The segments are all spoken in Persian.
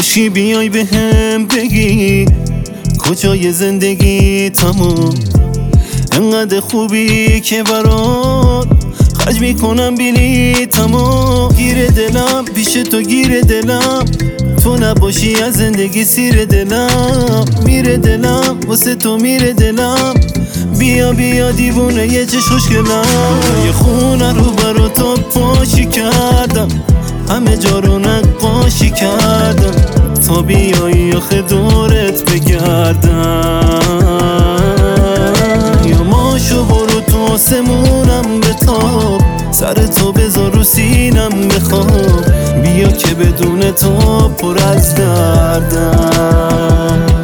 باشی بیای به هم بگی کجای زندگی تمام، انقدر خوبی که برات خرج میکنم بینی تمام. گیر دلم پیش تو، گیر دلم تو نباشی از زندگی سیر دلم. میره دلم واسه تو، میره دلم بیا بیا دیوونه یه چه خوشگلم. یه خونه رو برا تو پاشی کردم، همه جا رو نقاشی کردم تا بیایی آخه دورت بگردم. یا ماشو برو تو آسمونم بتاب، سر تو بذار رو سینم بخواب، بیا که بدون تو پر از دردم.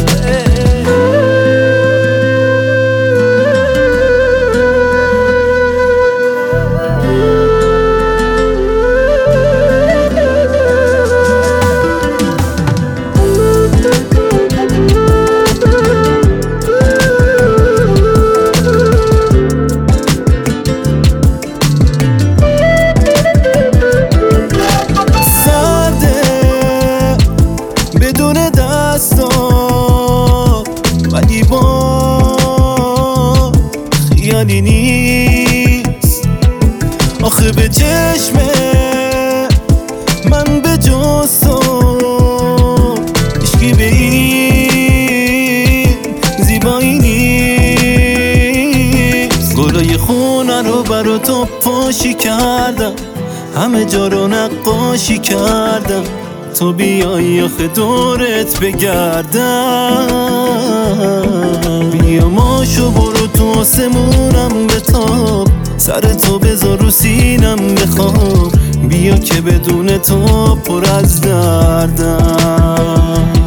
بدون دستا ولی با خیالی نیست آخه به چشم من به جز تو عشقی به این زیبایی نیست. گلای خونه رو برا تو پاشی کردم، همه جا رو نقاشی کردم تو بیایی آخه دورت بگردم. بیا ماشو برو تو آسمونم بتاب، سر تو بذار رو سینم بخواب، بیا که بدون تو پر از دردم.